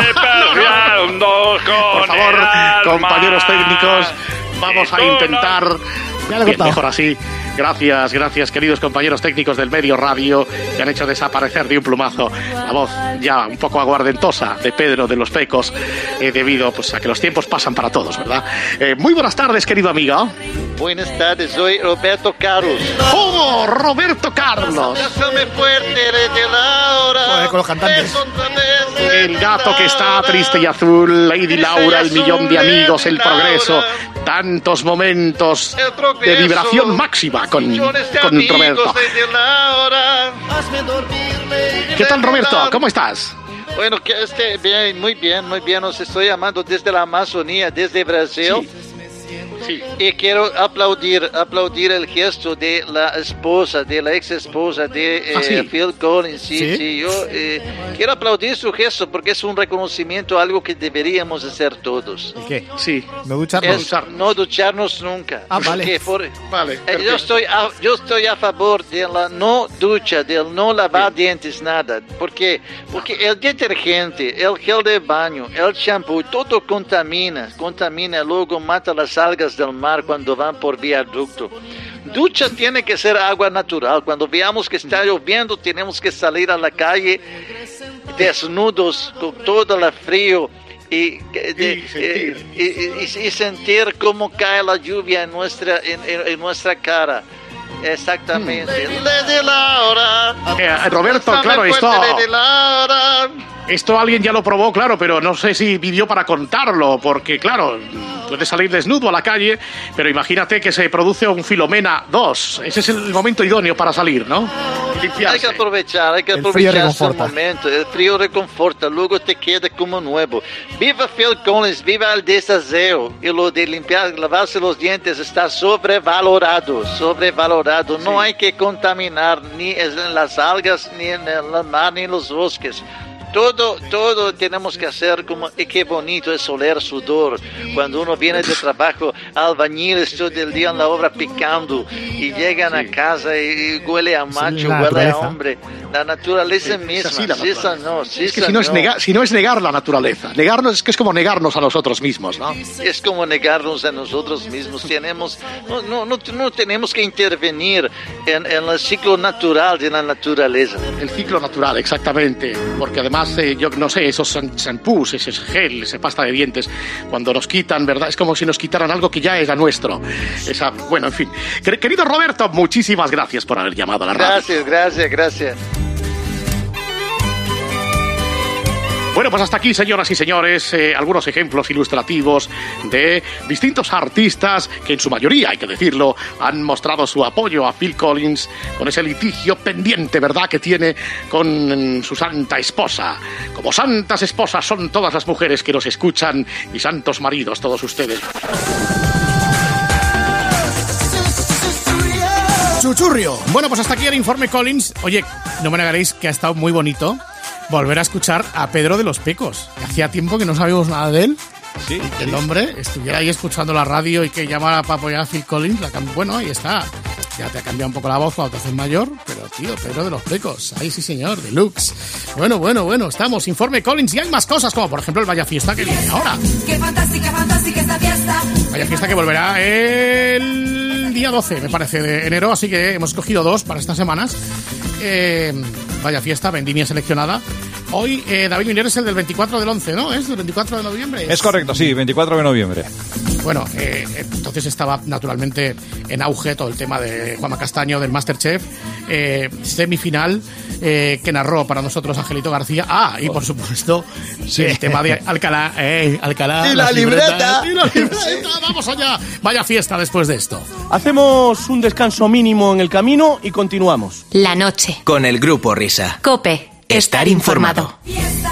Por favor, compañeros técnicos, vamos a intentar... Bien, mejor así. Gracias, queridos compañeros técnicos del medio radio, que han hecho desaparecer de un plumazo la voz ya un poco aguardentosa de Pedro de los Pecos, debido pues a que los tiempos pasan para todos, ¿verdad? Muy buenas tardes, querido amigo. Buenas tardes, soy Roberto Carlos. ¡Oh, Roberto Carlos! Abrázame fuerte desde la hora. Con los cantantes. El gato que está triste y azul, Lady Laura, el millón de amigos, el progreso, tantos momentos de vibración máxima con Roberto. ¿Qué tal, Roberto? ¿Cómo estás? Bueno, bien, muy bien. Os estoy llamando desde la Amazonía, desde Brasil. Sí. Y quiero aplaudir el gesto de la ex esposa de Phil Collins. Sí. Yo quiero aplaudir su gesto porque es un reconocimiento a algo que deberíamos hacer todos. ¿Qué? Sí. No ducharnos nunca. Vale. Vale. Yo estoy a favor de la no ducha, del no lavar dientes, nada. Porque el detergente, el gel de baño, el shampoo, todo contamina, luego mata las algas del mar cuando van por viaducto. Ducha tiene que ser agua natural. Cuando veamos que está lloviendo, tenemos que salir a la calle desnudos, con todo el frío, y sentir cómo cae la lluvia en nuestra cara. Exactamente. Desde la hora. Roberto, claro, esto alguien ya lo probó, claro, pero no sé si vivió para contarlo, porque claro, puede salir desnudo a la calle, pero imagínate que se produce un Filomena 2. Ese es el momento idóneo para salir, ¿no? Limpiarse. Hay que aprovechar ese momento. El frío reconforta, luego te queda como nuevo. Viva Phil Collins, viva el desaseo. Y lo de lavarse los dientes está sobrevalorado. No hay que contaminar ni en las algas, ni en el mar, ni en los bosques. Todo tenemos que hacer como, y qué bonito es oler sudor. Cuando uno viene de trabajo, albañiles todo el día en la obra picando, y llegan a casa y huele a macho, huele a hombre. La naturaleza misma. así la naturaleza. Es que si no es negar la naturaleza. Negarnos es que es como negarnos a nosotros mismos, ¿no? Es como negarnos a nosotros mismos. No tenemos que intervenir en el ciclo natural de la naturaleza. El ciclo natural, exactamente. Porque además, yo no sé, esos shampoos, ese gel, esa pasta de dientes, cuando nos quitan, ¿verdad? Es como si nos quitaran algo que ya era nuestro. Bueno, en fin. Querido Roberto, muchísimas gracias por haber llamado a la radio. Gracias. Bueno, pues hasta aquí, señoras y señores, algunos ejemplos ilustrativos de distintos artistas que en su mayoría, hay que decirlo, han mostrado su apoyo a Phil Collins con ese litigio pendiente, ¿verdad?, que tiene con su santa esposa. Como santas esposas son todas las mujeres que nos escuchan y santos maridos todos ustedes. Chuchurrio. Bueno, pues hasta aquí el informe Collins. Oye, no me negaréis que ha estado muy bonito volver a escuchar a Pedro de los Pecos. Hacía tiempo que no sabíamos nada de él. Sí. Que el hombre estuviera ahí escuchando la radio y que llamara para apoyar a Phil Collins. Bueno, ahí está. Ya te ha cambiado un poco la voz cuando te haces mayor, pero tío, Pedro de los Pecos. Ahí sí, señor, deluxe. Bueno, estamos. Informe Collins y hay más cosas, como por ejemplo el Vaya Fiesta que viene ahora. ¡Qué fantástica esta fiesta! Vaya Fiesta que volverá el día 12, me parece, de enero, así que hemos cogido 2 para estas semanas. Vaya Fiesta, vendimia seleccionada. Hoy David Miner es el del 24 del 11, ¿no? ¿Es del 24 de noviembre? Es correcto, sí, 24 de noviembre. Bueno, entonces estaba naturalmente en auge todo el tema de Juanma Castaño, del MasterChef, semifinal que narró para nosotros Angelito García. Y por supuesto, sí, el tema de Alcalá. Alcalá, y la libreta. Vamos allá. Vaya Fiesta después de esto. Hacemos un descanso mínimo en el camino y continuamos. La noche. Con el Grupo Risa. COPE. Estar informado.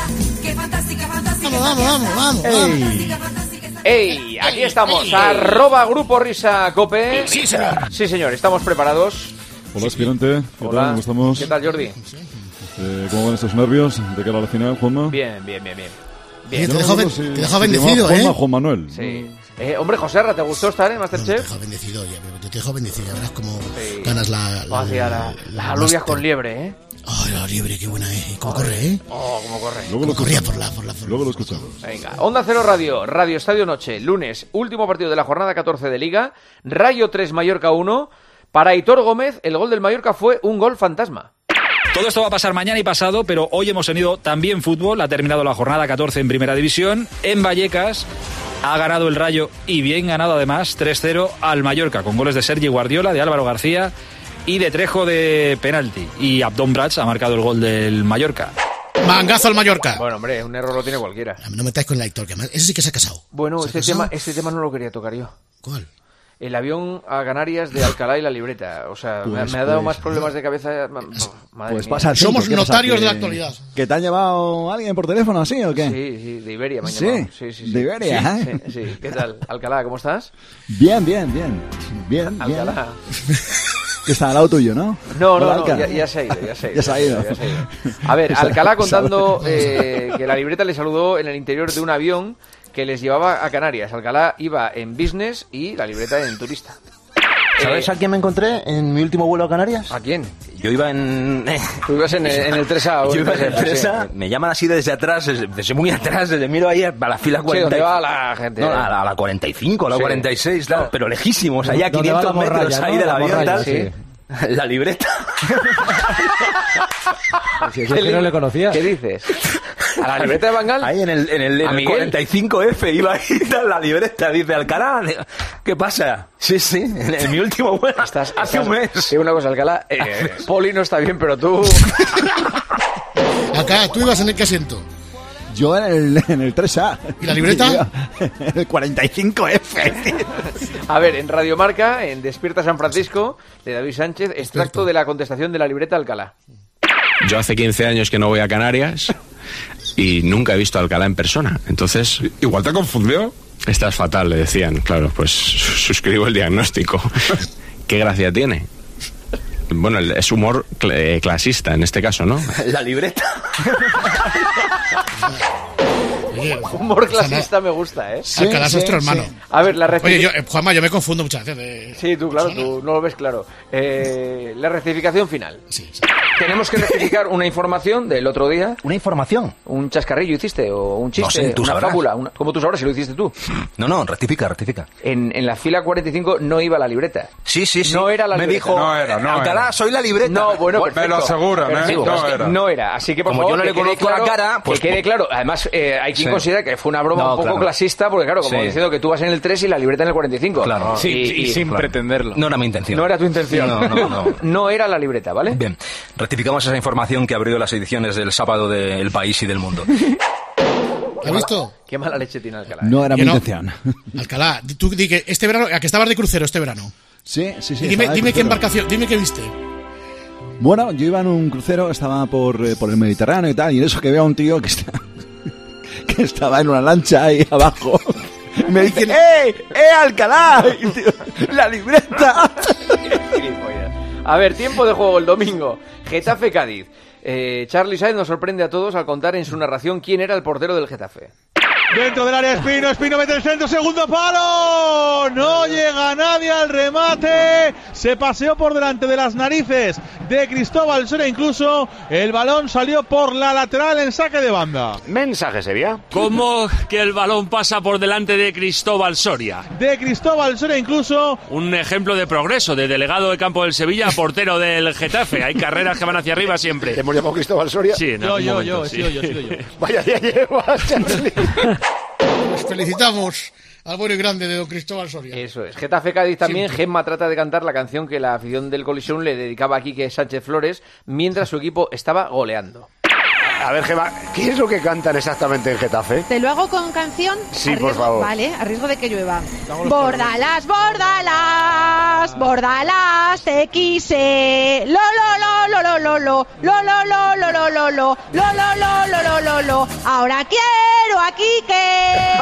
Vamos. ¡Ey! Aquí estamos, @Grupo Risa Cope. Sí, señor. Sí, señor, estamos preparados. Hola, aspirante. ¿Qué tal? ¿Cómo estamos? ¿Qué tal, Jordi? ¿Cómo van estos nervios de cara a la final, Juanma? Bien. Te deja bendecido, Juan Manuel. Sí. Hombre, Joserra, ¿te gustó estar en Masterchef? Te deja bendecido, te dejo bendecido. Ya verás cómo ganas las alubias con liebre, ¿eh? Ay, la liebre, qué buena, ¿Cómo corre, cómo corre. Luego corría por la Luego lo escuchamos. Venga, Onda Cero Radio Estadio Noche, lunes, último partido de la jornada 14 de Liga, Rayo 3, Mallorca 1. Para Aitor Gómez, el gol del Mallorca fue un gol fantasma. Todo esto va a pasar mañana y pasado, pero hoy hemos tenido también fútbol. Ha terminado la jornada 14 en Primera División. En Vallecas ha ganado el Rayo y bien ganado además 3-0 al Mallorca, con goles de Sergi Guardiola, de Álvaro García y de Trejo de penalti. Y Abdón Brats ha marcado el gol del Mallorca. Mangazo al Mallorca. Bueno, hombre, un error lo tiene cualquiera. No metáis con el Aitor, que además, eso sí que se ha casado. Bueno, este tema no lo quería tocar yo. ¿Cuál? El avión a Canarias de Alcalá y la libreta. O sea, me ha dado más problemas de cabeza. Madre mía. Pasa Somos notarios de la actualidad. ¿Que te han llevado alguien por teléfono así o qué? Sí, de Iberia me han llamado. Sí. De Iberia, Sí. ¿Qué tal? Alcalá, ¿cómo estás? Bien. Alcalá. Que está al lado tuyo, ¿no? No, ya se ha ido. Ya se ha ido. A ver, Alcalá contando que la libreta le saludó en el interior de un avión que les llevaba a Canarias. Alcalá iba en business y la libreta en turista. ¿Sabes a quién me encontré en mi último vuelo a Canarias? ¿A quién? Yo iba en... Tú ibas en el 3A. Yo iba en el 3A. Me llaman así desde atrás, desde muy atrás, desde miro ahí a la fila 40. Sí, ¿dónde va la gente? No, a la 45, a la 46, claro, pero lejísimos, allá a 500 metros ahí de la avión, tal. Sí. La libreta. Si es que no le conocía. ¿Qué dices? ¿A la libreta de Bangal? Ahí en el 45F iba ahí la libreta, dice Alcalá. ¿Qué pasa? Sí, en mi último vuelo. Hace un mes. Sí, una cosa, Alcalá. Poli no está bien, pero tú... Acá, ¿tú ibas en el qué asiento? Yo en el 3A. ¿Y la libreta? En el 45F. A ver, en Radio Marca, en Despierta San Francisco, de David Sánchez, extracto de la contestación de la libreta Alcalá. Yo hace 15 años que no voy a Canarias y nunca he visto a Alcalá en persona. Entonces, igual te confundió. Estás fatal, le decían. Claro, pues suscribo el diagnóstico. ¿Qué gracia tiene? Bueno, es humor clasista en este caso, ¿no? La libreta. Oye, Humor clasista me gusta, ¿eh? Sí, Alcalá es nuestro hermano. A ver, la Oye, Juanma, yo me confundo muchas veces. Sí, tú, claro, tú no lo ves claro. La rectificación final. Sí. Tenemos que rectificar una información del otro día. ¿Una información? ¿Un chascarrillo hiciste? ¿O un chiste? No sé, tú ¿Una sabrás. fábula? ¿Cómo tú sabrás si lo hiciste tú? No, rectifica. En la fila 45 no iba la libreta. Sí. No era la me libreta. dijo, no Alcalá, soy la libreta. No, bueno, perfecto. Me lo aseguran, Perfecto. No era. Así que, por Como favor, yo no le que quede conozco la claro, cara, pues... que quede claro. Además, hay quien Sí. considera que fue una broma un poco clasista, porque claro, como diciendo que tú vas en el 3 y la libreta en el 45. Claro. Sí, y sin pretenderlo. No era mi intención. No era tu intención. No. No era la libreta, ¿vale? Bien, rectificamos esa información que abrió las ediciones del sábado de El País y del Mundo. ¿Has visto? Qué mala leche tiene Alcalá. No era mi intención. Alcalá, tú di que este verano, ¿a que estabas de crucero este verano? Sí. Y dime qué embarcación, dime qué viste. Bueno, yo iba en un crucero, estaba por el Mediterráneo y tal, y en eso que veo a un tío que estaba en una lancha ahí abajo. Me dicen, Alcalá! Y, tío, ¡la libreta! A ver, tiempo de juego el domingo. Getafe-Cádiz. Charlie Sainz nos sorprende a todos al contar en su narración quién era el portero del Getafe. Dentro del área Espino mete el centro, segundo palo, no llega nadie al remate, se paseó por delante de las narices de Cristóbal Soria, incluso el balón salió por la lateral en saque de banda. Mensaje, Sevilla. ¿Cómo que el balón pasa por delante de Cristóbal Soria? De Cristóbal Soria incluso. Un ejemplo de progreso, de delegado de campo del Sevilla a portero del Getafe. Hay carreras que van hacia arriba siempre. ¿Te hemos llamado Cristóbal Soria? Sí, en algún momento, sí. Sigo yo. Vaya día llevas, Charlie. Nos felicitamos al bueno y grande de don Cristóbal Soria. Eso es. Getafe-Cádiz también. Siempre. Gemma trata de cantar la canción que la afición del Coliseum le dedicaba a Quique Sánchez Flores mientras su equipo estaba goleando. A ver, Gemma, ¿qué es lo que cantan exactamente en Getafe? ¿Te lo hago con canción? Sí, por favor. Vale, a riesgo de que llueva. Bordalas, te quise. Lo. Ahora quiero a Quique.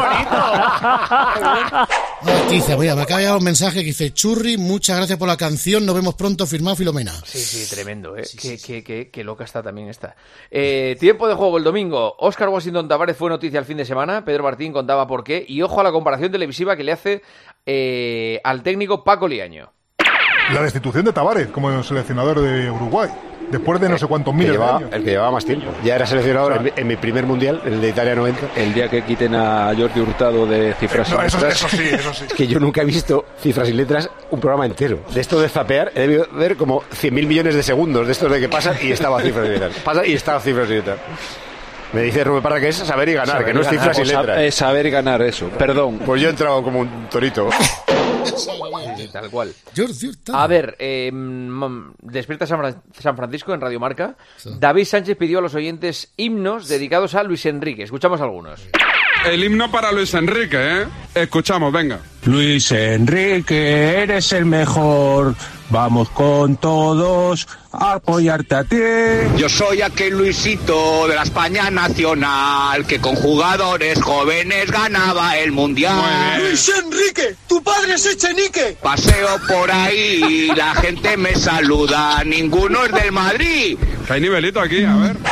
Dice, mira, me acaba de llegar un mensaje que dice: Churri, muchas gracias por la canción, nos vemos pronto, firmado Filomena. Sí, tremendo, ¿eh? Qué loca está también esta. Tiempo de juego el domingo. Óscar Washington Tavares fue noticia el fin de semana. Pedro Martín contaba por qué. Y ojo a la comparación televisiva que le hace al técnico Paco Liaño. La destitución de Tavares como seleccionador de Uruguay, después de no sé cuántos miles de años. El que llevaba más tiempo. Ya era seleccionador en mi primer mundial, el de Italia 90. El día que quiten a Jordi Hurtado de cifras y letras. Eso sí. Es que yo nunca he visto cifras y letras un programa entero. De esto de zapear, he debido ver como 100.000 millones de segundos de estos de que pasa y estaba cifras y letras. Pasa y estaba cifras y letras. Me dice Rubén Parra que es saber y ganar, que no es cifras y letras. Es saber y ganar eso, perdón. Pues yo he entrado como un torito. Tal cual. A ver, Despierta San Francisco en Radio Marca. David Sánchez pidió a los oyentes himnos dedicados a Luis Enrique. Escuchamos algunos. El himno para Luis Enrique, ¿eh? Escuchamos, venga. Luis Enrique, eres el mejor. Vamos con todos a apoyarte a ti. Yo soy aquel Luisito de la España nacional que con jugadores jóvenes ganaba el mundial. Luis Enrique, tu padre es Echenique. Paseo por ahí, la gente me saluda, ninguno es del Madrid. Hay nivelito aquí, a ver.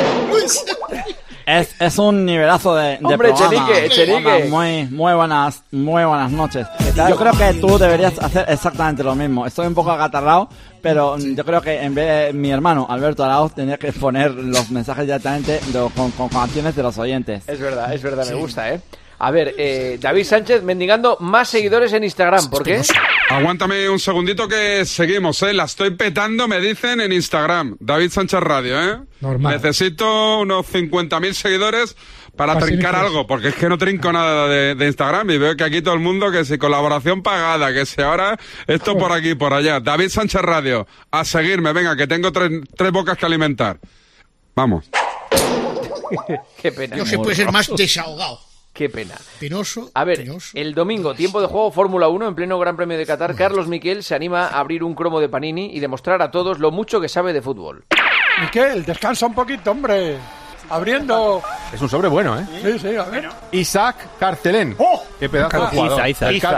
Es un nivelazo de Hombre, programa. Echenique. Muy buenas noches. Yo creo que tú deberías hacer exactamente lo mismo. Estoy un poco agatarrado, pero yo creo que en vez de mi hermano Alberto Arauz tenía que poner los mensajes directamente con canciones de los oyentes. Es verdad, me gusta, ¿eh? A ver, David Sánchez mendigando más seguidores en Instagram. ¿Por qué? Aguántame un segundito que seguimos, ¿eh? La estoy petando, me dicen, en Instagram. David Sánchez Radio, ¿eh? Normal. Necesito unos 50.000 seguidores para trincar algo, porque es que no trinco nada de Instagram y veo que aquí todo el mundo que si colaboración pagada, que si ahora esto por aquí, por allá. David Sánchez Radio, a seguirme, venga, que tengo tres bocas que alimentar. Vamos. Qué pena. No se puede ser más desahogado. Qué pena. Penoso. A ver, el domingo, tiempo de juego, Fórmula 1, en pleno Gran Premio de Qatar, Carlos Miquel se anima a abrir un cromo de Panini y demostrar a todos lo mucho que sabe de fútbol. Miquel, descansa un poquito, hombre. Abriendo. Es un sobre bueno, ¿eh? Sí, a ver. Isaac Carcelén. ¡Oh! Qué pedazo de jugador.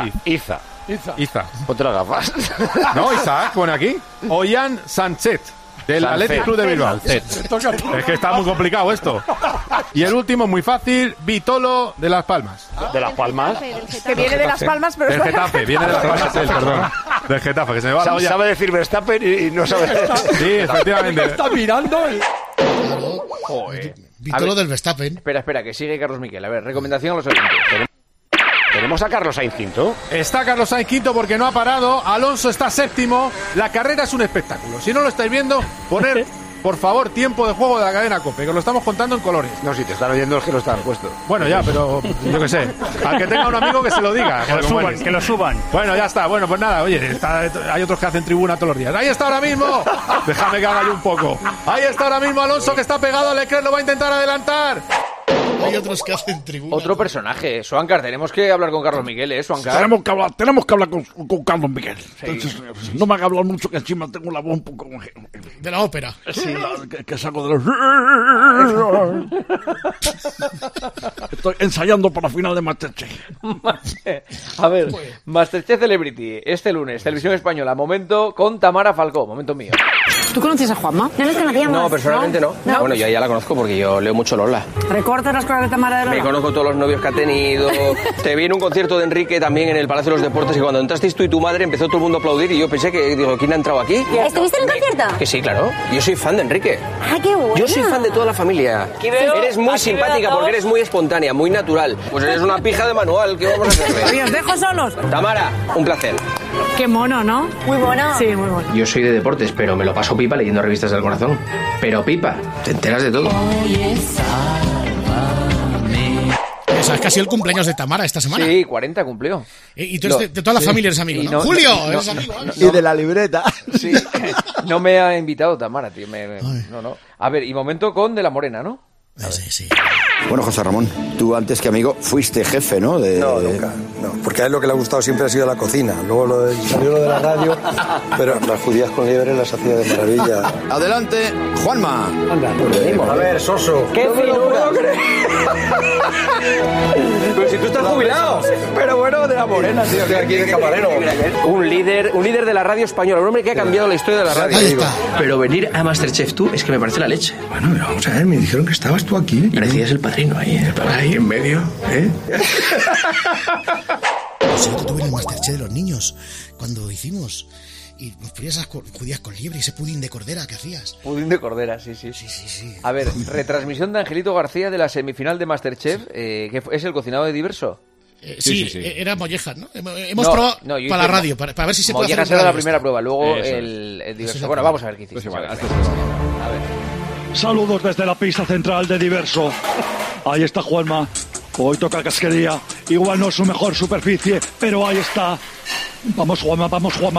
Iza. Iza. Ponte las gafas. No, Isaac, pone aquí. Ollán Sánchez. Del Athletic Club de Bilbao. Es que está muy complicado esto. Y el último, muy fácil, Vitolo de Las Palmas. ¿De Las Palmas? Que viene de Las Palmas, pero... Del Getafe, viene de Las Palmas, perdón. Del Getafe, que se me va la olla. Sabe decir Verstappen y no sabe... Sí, efectivamente. Está mirando el... Vitolo del Verstappen. Espera, que sigue Carlos Miquel. A ver, recomendación a los oyentes. Tenemos a Carlos Sainz quinto. Está Carlos Sainz quinto porque no ha parado. Alonso está séptimo. La carrera es un espectáculo. Si no lo estáis viendo, poner, por favor, tiempo de juego de la cadena COPE, que lo estamos contando en colores. No, si te están oyendo es que no están puestos. Bueno, ya, pero yo qué sé. Al que tenga un amigo que se lo diga. Que lo suban. Bueno, ya está. Bueno, pues nada, oye, hay otros que hacen tribuna todos los días. Ahí está ahora mismo. Déjame que haga yo un poco. Ahí está ahora mismo Alonso, que está pegado a Leclerc, lo va a intentar adelantar. Hay otros que hacen tribuna. Otro personaje, Suancar, tenemos que hablar con Carlos Miguel, Suancar. Tenemos que hablar con Carlos Miguel. Sí. Entonces, no me haga hablar mucho, que encima tengo la voz un poco... De la ópera. Sí, que saco de los... Estoy ensayando para la final de Masterchef. A ver, Masterchef Celebrity, este lunes, Televisión Española, momento con Tamara Falcó, momento mío. ¿Tú conoces a Juanma? No nos conocíamos. No, personalmente no. Bueno, yo ya la conozco porque yo leo mucho Lola. ¿Recortas las cosas de Tamara de Lola? Me conozco todos los novios que ha tenido. Te vi en un concierto de Enrique también en el Palacio de los Deportes y cuando entrasteis tú y tu madre empezó todo el mundo a aplaudir y yo pensé que, digo, ¿quién ha entrado aquí? ¿Estuviste en el concierto? Que sí, claro. Yo soy fan de Enrique. ¡Ah, qué bueno! Yo soy fan de toda la familia. Eres muy simpática porque eres muy espontánea, muy natural. Pues eres una pija de manual. ¿Qué vamos a hacer? ¿Y os dejo solos? Tamara, un placer. Qué mono, ¿no? Muy bueno. Sí, muy bueno. Yo soy de deportes, pero me lo paso pipa leyendo revistas del corazón. Pero pipa, te enteras de todo. Esa es casi el cumpleaños de Tamara esta semana. Sí, 40 cumplió. Y tú eres de toda la familia eres amigo, ¿no? Julio, eres amigo. Y de la libreta. Sí, no me ha invitado Tamara, tío. No. A ver, y momento con De la Morena, ¿no? Sí. Bueno, José Ramón, tú antes que amigo fuiste jefe, ¿no? No, nunca. No, porque a él lo que le ha gustado siempre ha sido la cocina. Luego salió lo de la radio, pero las judías con liebre las hacía de maravilla. Adelante, Juanma. Anda, a ver, Soso. ¡Qué figura! Pero si tú estás jubilado. Pero bueno, De la Morena, tío, que aquí de camarero. Un líder de la radio española, un hombre que ha cambiado la historia de la radio. Pero venir a Masterchef tú es que me parece la leche. Bueno, pero vamos a ver, me dijeron que estabas tú aquí. Parecías el padrino ahí, ahí en medio, ¿eh? Sí, que tuve en el Masterchef de los niños cuando hicimos. Y nos ponías esas judías con liebre y ese pudín de cordera que hacías. Pudín de cordera, sí. A ver, retransmisión de Angelito García de la semifinal de Masterchef, que es el cocinado de Diverso. Sí. Era mollejas, ¿no? Hemos probado para la radio, para ver si se puede hacer. Mollejas era la primera prueba, luego el Diverso. Bueno, vamos a ver qué hiciste. A ver. Saludos desde la pista central de Diverso. Ahí está Juanma. Hoy toca casquería. Igual no es su mejor superficie, pero ahí está. Vamos Juanma.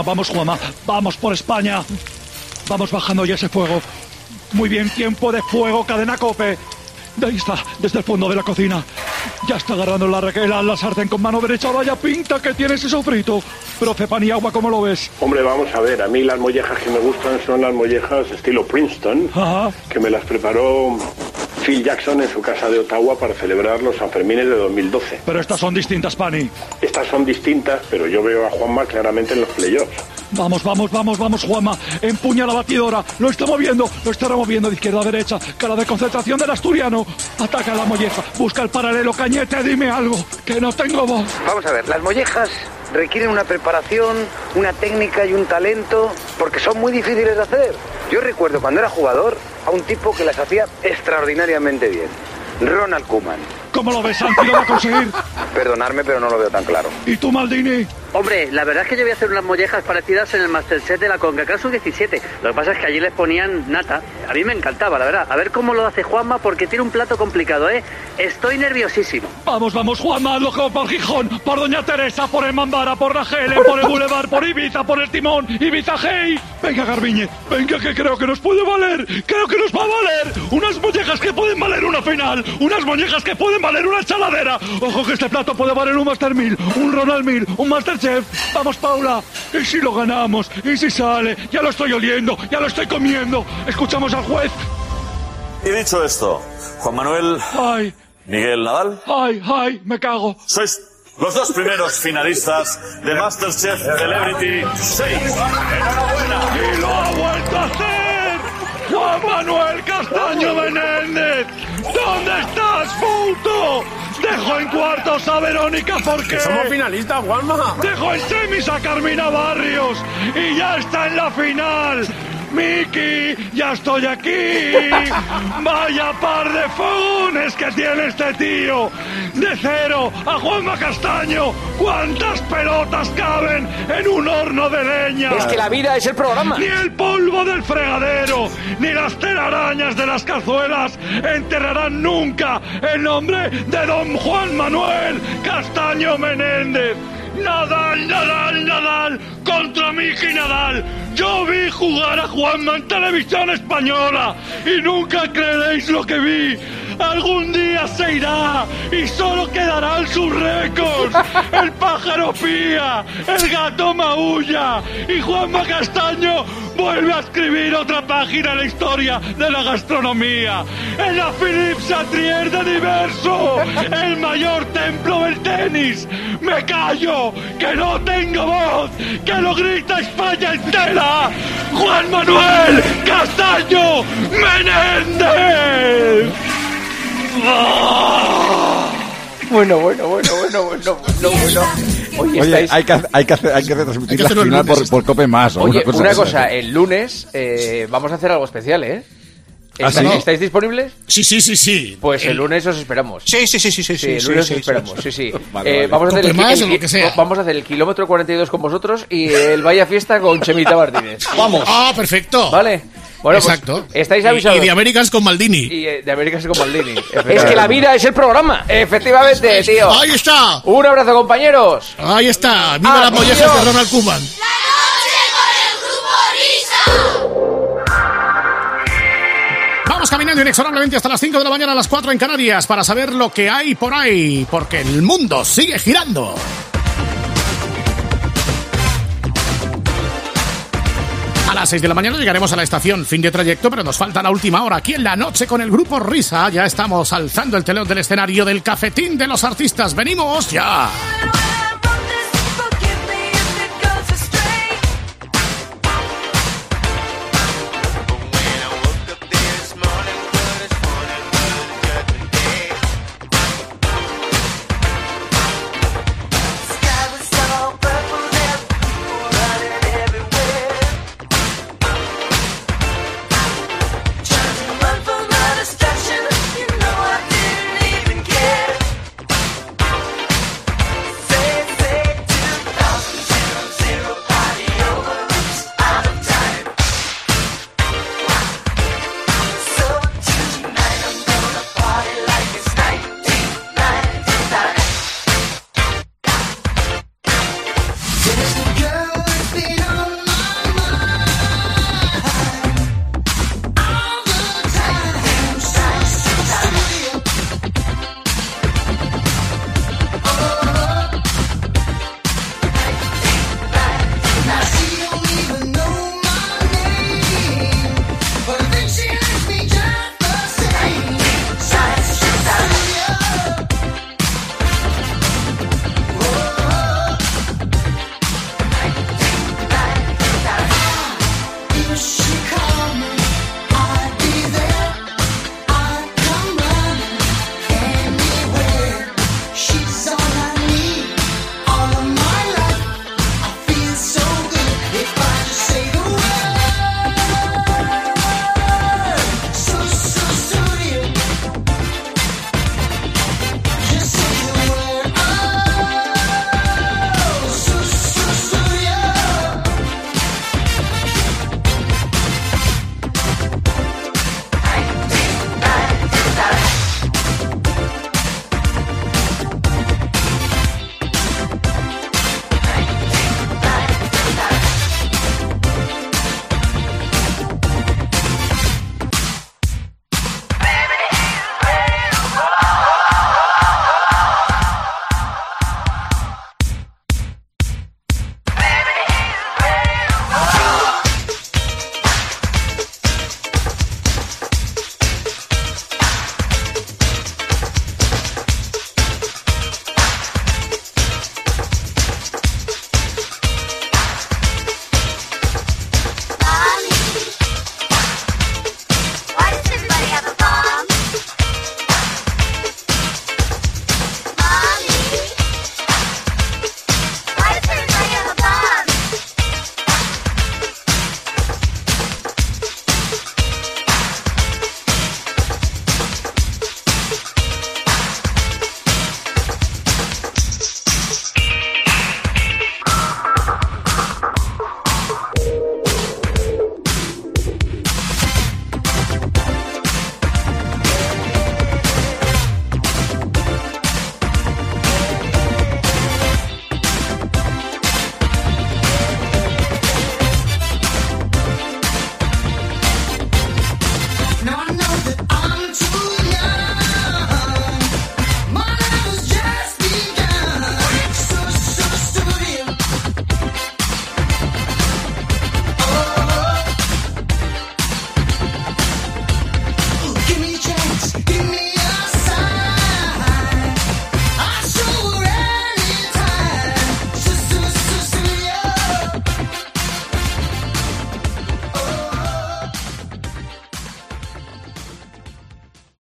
Vamos por España. Vamos bajando ya ese fuego. Muy bien, tiempo de fuego, cadena COPE. De ahí está, desde el fondo de la cocina. Ya está agarrando la requela, la sartén con mano derecha. Vaya pinta que tiene ese sofrito. Profe Paniagua, ¿cómo lo ves? Hombre, vamos a ver. A mí las mollejas que me gustan son las mollejas estilo Princeton. Ajá. Que me las preparó Phil Jackson en su casa de Ottawa para celebrar los Sanfermines de 2012. Pero estas son distintas, Pani. Estas son distintas, pero yo veo a Juanma claramente en los playoffs. Vamos, Juanma. Empuña la batidora. Lo está removiendo de izquierda a derecha. Cara de concentración del asturiano. Ataca la molleja. Busca el paralelo. Cañete, dime algo, que no tengo voz. Vamos a ver, las mollejas requieren una preparación, una técnica y un talento, porque son muy difíciles de hacer. Yo recuerdo cuando era jugador a un tipo que las hacía extraordinariamente bien. Ronald Koeman. ¿Cómo lo ves, Santi? ¿Lo va a conseguir? Perdonadme, pero no lo veo tan claro. ¿Y tú, Maldini? Hombre, la verdad es que yo voy a hacer unas mollejas parecidas en el Masterchef de la CONCACAF Sub-17. Lo que pasa es que allí les ponían nata. A mí me encantaba, la verdad. A ver cómo lo hace Juanma, porque tiene un plato complicado, ¿eh? Estoy nerviosísimo. Vamos, Juanma, loco, por Gijón, por Doña Teresa, por el Mandara, por la Gele, por el Boulevard, por Ibiza, por el Timón, Ibiza Hey. Venga, Garbiñe, venga, que creo que nos puede valer. Creo que nos va a valer. Unas mollejas que pueden valer una final. Unas mollejas que pueden valer una chaladera. Ojo que este plato puede valer un Master 1000, un Ronald 1000, un Masterchef. Vamos, Paula. ¿Y si lo ganamos? ¿Y si sale? Ya lo estoy oliendo, ya lo estoy comiendo. Escuchamos al juez. Y dicho esto, Juan Manuel... Ay. Miguel Nadal... Ay, me cago. Sois los dos primeros finalistas de Masterchef Celebrity 6. ¡Enhorabuena! ¡Y lo ha vuelto a hacer! Manuel Castaño Menéndez. ¿Dónde estás, Fouto? Dejo en cuartos a Verónica Forqué. Somos finalistas, Juanma. Dejo en semis a Carmina Barrios. Y ya está en la final. Miki, ya estoy aquí. Vaya par de fogones que tiene este tío. De 0 a Juanma Castaño. ¿Cuántas pelotas caben en un horno de leña? Es que la vida es el programa. Ni el polvo del fregadero, ni las telarañas de las cazuelas enterrarán nunca el nombre de don Juan Manuel Castaño Menéndez. Nadal contra Miki Nadal. Yo vi jugar a Juanma en televisión española y nunca creeréis lo que vi. Algún día se irá y solo quedarán sus récords. El pájaro pía, el gato maulla y Juanma Castaño vuelve a escribir otra página en la historia de la gastronomía. En la Philippe Chatrier de Diverso, el mayor templo del tenis. Me callo, que no tengo voz, que lo grita España entera. Juan Manuel Castaño Menéndez. Bueno. Oye, hay que transmitir la final por Cope Más. Oye, una cosa, el lunes vamos a hacer algo especial, ¿eh? ¿Estáis disponibles? Sí. Pues el lunes os esperamos. Sí. El lunes os esperamos, sí. Vale. Vamos a hacer el kilómetro 42 con vosotros y el Vaya Fiesta con Chemita Martínez. Vamos. Ah, perfecto. Vale. Bueno, exacto. Pues, estáis avisados. Y de Américas con Maldini. De Américas con Maldini. Es que la vida es el programa. Efectivamente, tío. Ahí está. Un abrazo, compañeros. Ahí está. Viva las mollejas de Ronald Koeman. Vamos caminando inexorablemente hasta las 5 de la mañana, a las 4 en Canarias, para saber lo que hay por ahí, porque el mundo sigue girando. A las 6 de la mañana llegaremos a la estación, fin de trayecto, pero nos falta la última hora. Aquí en La Noche con el Grupo Risa ya estamos alzando el telón del escenario del Cafetín de los Artistas. ¡Venimos ya!